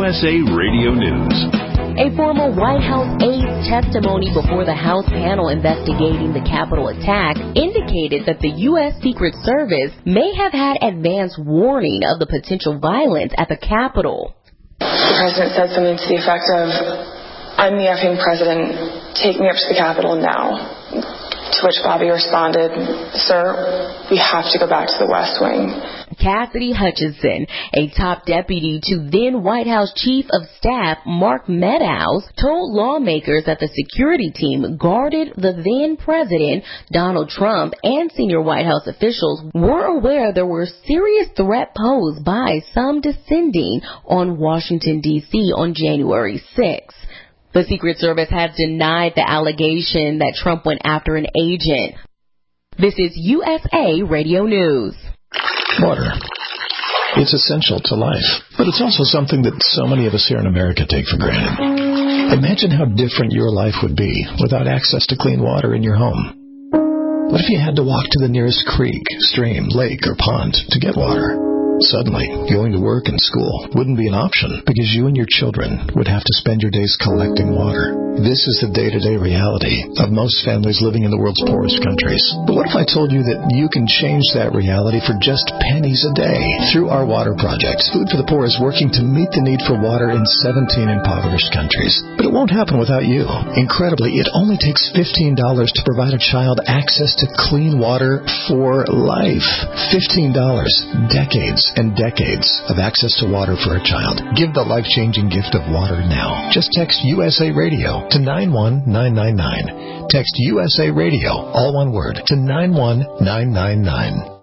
USA Radio News. A former White House aide's testimony before the House panel investigating the Capitol attack indicated that the U.S. Secret Service may have had advance warning of the potential violence at the Capitol. The president said something to the effect of, "I'm the effing president, take me up to the Capitol now." To which Bobby responded, "Sir, we have to go back to the West Wing." Cassidy Hutchinson, a top deputy to then White House Chief of Staff Mark Meadows, told lawmakers that the security team guarded the then President Donald Trump and senior White House officials were aware there were serious threat posed by some descending on Washington, D.C. on January 6th. The Secret Service has denied the allegation that Trump went after an agent. This is USA Radio News. Water. It's essential to life, but it's also something that so many of us here in America take for granted. Imagine how different your life would be without access to clean water in your home. What if you had to walk to the nearest creek, stream, lake, or pond to get water? Suddenly, going to work and school wouldn't be an option because you and your children would have to spend your days collecting water. This is the day-to-day reality of most families living in the world's poorest countries. But what if I told you that you can change that reality for just pennies a day? Through our water project, Food for the Poor is working to meet the need for water in 17 impoverished countries. But it won't happen without you. Incredibly, it only takes $15 to provide a child access to clean water for life. $15. Decades and decades of access to water for a child. Give the life-changing gift of water now. Just text USA Radio to 91999. Text USA Radio, all one word, to 91999.